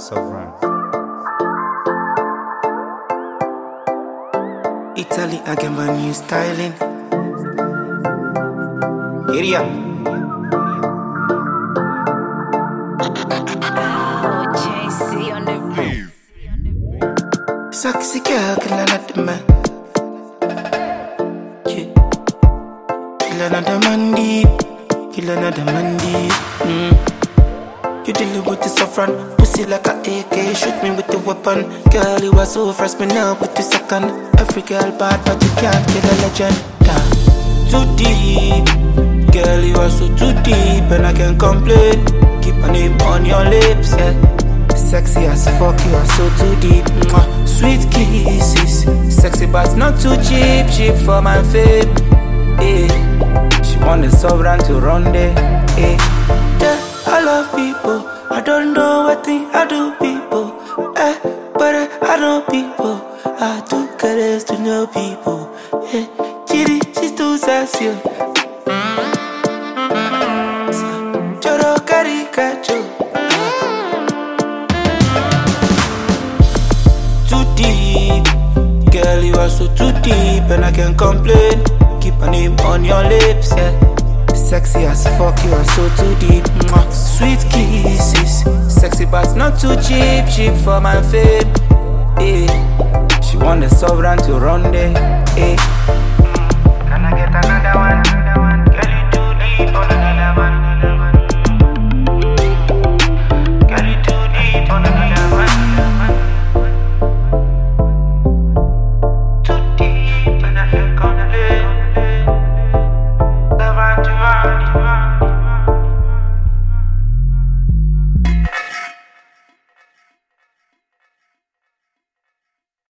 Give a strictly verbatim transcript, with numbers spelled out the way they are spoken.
Sovereign. Italy again, my new styling. Area. Oh, J C on the beat. Sexy girl, kill another man. Yeah. Kill another man deep. Kill another man deep. Mm. You dealing with the saffron, pussy like a A K. Shoot me with the weapon. Girl, you are so fresh, me now with the second. Every girl bad, but you can't kill a legend. Yeah. Too deep. Girl, you are so too deep, and I can't complain. Keep my name on your lips, yeah. Sexy as fuck, you are so too deep. Mwah. Sweet kisses, sexy but not too cheap. Cheap for my fame, eh. She want the sovereign to run there, eh. Yeah, I love people. I don't know what thing I do people, eh. But I, I know people. I do cares to know people, eh. Chitty, she's too sassy. Choro caricature. Too deep, girl, you are so too deep, and I can't complain. Keep my name on your lips, yeah. Sexy as fuck, you are so too deep. Mwah. Sweet kisses, sexy but not too cheap. Cheap for my fame, eh. She want the sovereign to run there, eh. Can I get another one?